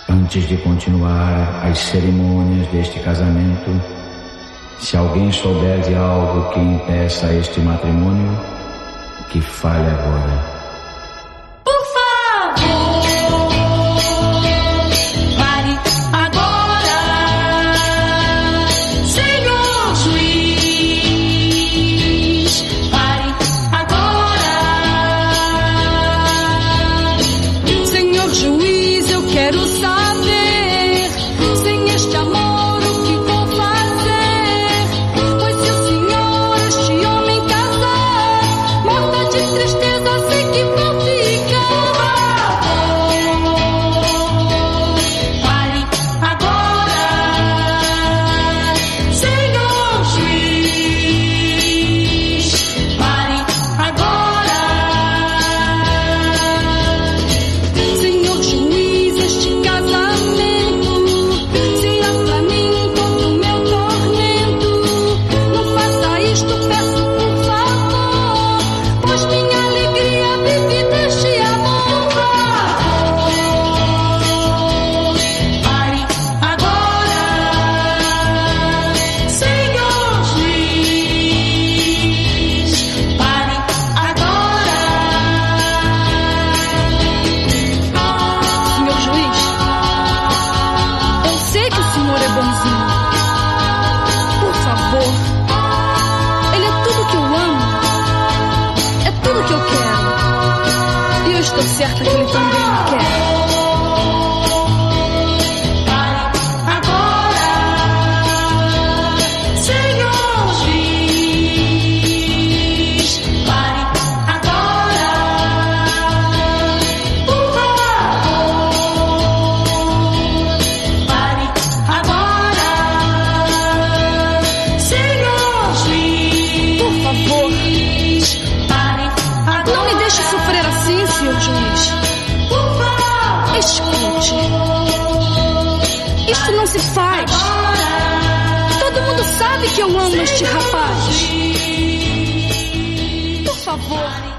Antes de continuar as cerimônias deste casamento, se alguém souber de algo que impeça este matrimônio, que fale agora. Estou certa que ele também me quer. Senhor juiz, escute, isto não se faz. Todo mundo sabe que eu amo este rapaz. Por favor.